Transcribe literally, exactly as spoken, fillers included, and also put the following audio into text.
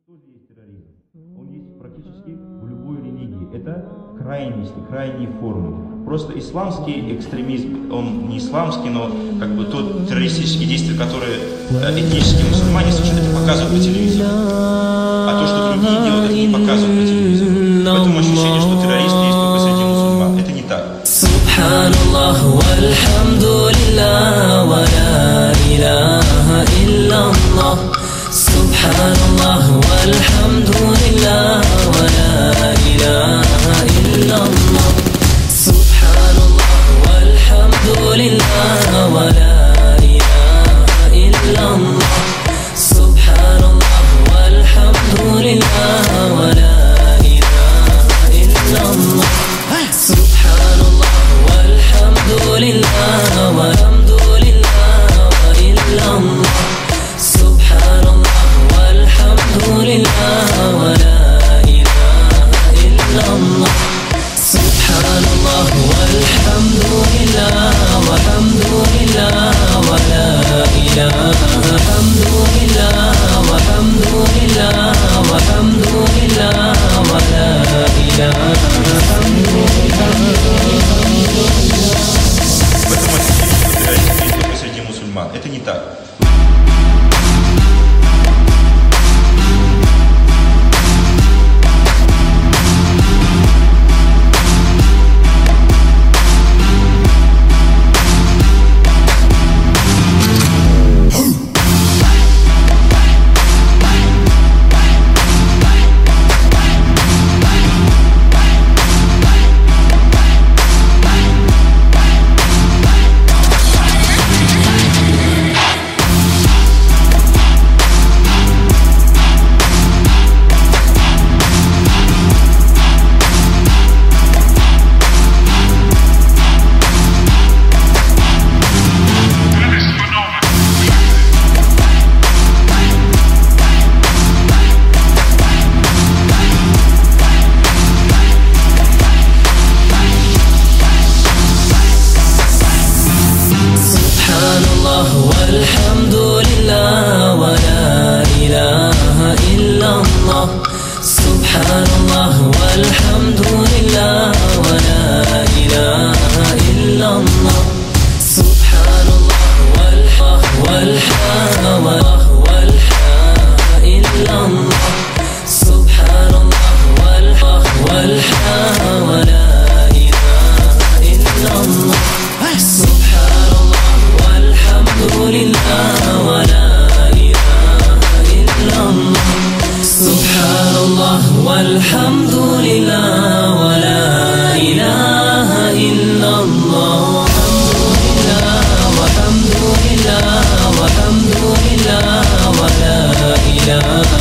Что же есть терроризм? Он есть практически в любой религии. Это крайности, крайние формы. Просто исламский экстремизм, он не исламский, но как бы тот террористические действия, которые этнические мусульмане совершают, это показывают по телевизору. А то, что другие делают, это не показывают по телевизору. Поэтому ощущение, что террористы есть только среди мусульман. Это не так. Субханаллах, вальхамдулиллах, ва ла иляха илляллах. Субханаллах, вальхамдулиллах, ва ла иляха илляллах. Субханаллах, вальхамдулиллах, ва ла иляха илляллах. Субханаллах, вальхамдулиллах, ва ла иляха илляллах. Субханаллах, вальхамдулиллах, вальхамдулиллах, ва илляллах. Субханаллах, вальхамдулиллах, ва ла иляха илляллах. Субханаллах, вальхамдулиллах, вальхамдулиллах, ва ла иляха хамдулиллах, вальхамдулиллах, вальхамдулиллах, ва ла иляха В этом ощущение, что террористы есть только среди мусульман. Это не так. Walhamdulillah, wa la ilaha illallah. Subhanallah, walhamdulillah, wa la ilaha illallah. Subhanallah, walhamdulillah, wa la illallah. Subhanallah, walhamdulillah, wa la ilaha illallah. Subhanallah, walhamdulillah, wa la ilaha illallah. Subhanallah, walhamdulillah, wa la ilaha illallah. Walhamdulillah, walhamdulillah, wa la ilaha